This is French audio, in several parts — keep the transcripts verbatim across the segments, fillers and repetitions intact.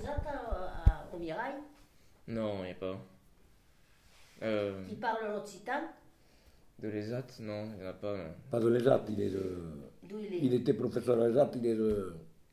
Lesat à- à- au Mirail, Non, il n'y a pas. Euh, qui parle l'occitan. de l'E S A T, non, il n'y en a pas, non. Pas de l'E S A T, il est de... D'où il est. Il était professeur à l'E S A T, il est de...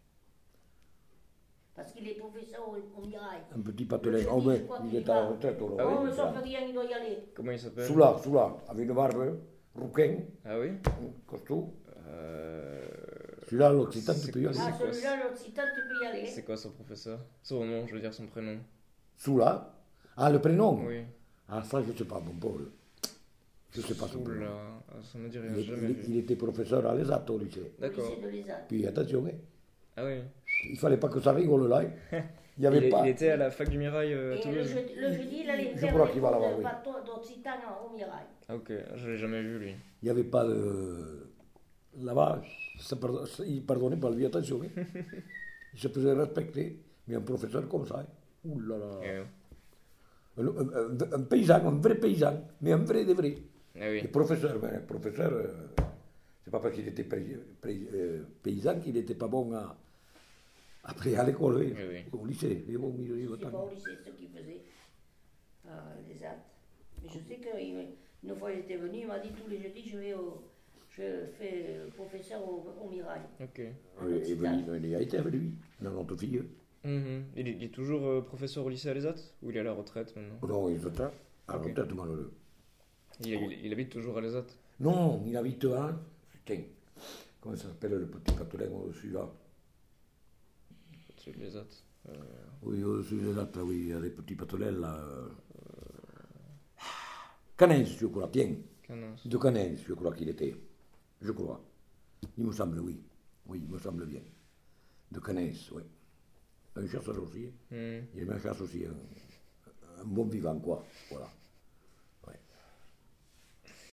Parce qu'il est professeur au, au Mirail. Un petit patelin. Je Oh, dis, mais je crois il qu'il est va. à la retraite, alors. Ah oui, Oh, mais il son est petit il doit y aller. Comment il s'appelle? Soula, Soula, avec une barbe, rouquin, Ah oui costaud. euh... Celui-là, l'Occitan, tu C'est peux y quoi, aller. Ah, quoi, celui-là, l'occitan, tu peux y aller. C'est quoi son professeur? Son nom, je veux dire son prénom. Soula. Ah, le prénom? Oui. Ah, ça, je ne sais pas, mon Paul. Je ne sais pas son Oula, prénom. ah, ça me dit rien, Il, j'ai jamais il- vu. il était professeur à l'E S A T au lycée. Au D'accord. lycée de Lesat. Puis attention, hein, Ah oui. il fallait pas que ça rigole là. hein. Il n'y avait Il, est- pas. il était à la fac du Mirail euh, à Et le Toulouse. jeudi, le jeudi, il allait Je faire crois des qu'il va cours là-bas, de oui. bateau d'occitan au Mirail. Ah ok, je l'ai jamais vu lui. Il n'y avait pas de. Là-bas, ça pardon- ça- il pardonnait pas lui, attention. hein. Il se faisait respecter. Mais un professeur comme ça. hein. Ouh là là. Eh oui. Un, un- un paysan, un vrai paysan, mais un vrai de vrai. Ah oui. Et professeur, mais un professeur, euh, c'est pas parce qu'il était pay- pay- euh, paysan qu'il n'était pas bon à, après à l'école, oui. Oui, oui. Au lycée. Il est bon, il est Je bon. sais pas au lycée ce qu'il faisait, euh, les actes. Mais je sais qu'une fois il était venu, il m'a dit tous les jeudis je vais au, je fais euh, professeur au, au Mirail. Ok. en Oui, et Occitan. ben, il a été avec lui, dans notre fille. Mhm. il, est, il est toujours euh, professeur au lycée à l'E S A T? Ou il est à la retraite maintenant? Non, il était à Ok. retraite, malheureux. il, il, il habite toujours à l'E S A T? Non, il habite à. Putain, comment ça s'appelle le petit patelin au-dessus là? C'est l'E S A T. Euh, Oui, au-dessus de là, oui, il y a des petits patelins là. euh. Canens, je crois, tiens. Canas. De Canens, je crois qu'il était. Je crois. Il me semble, oui. Oui, il me semble bien. De Canens, oui. Un chasseur aussi. Hmm. Il aimait la chasse aussi. Un, un bon vivant, quoi. Voilà.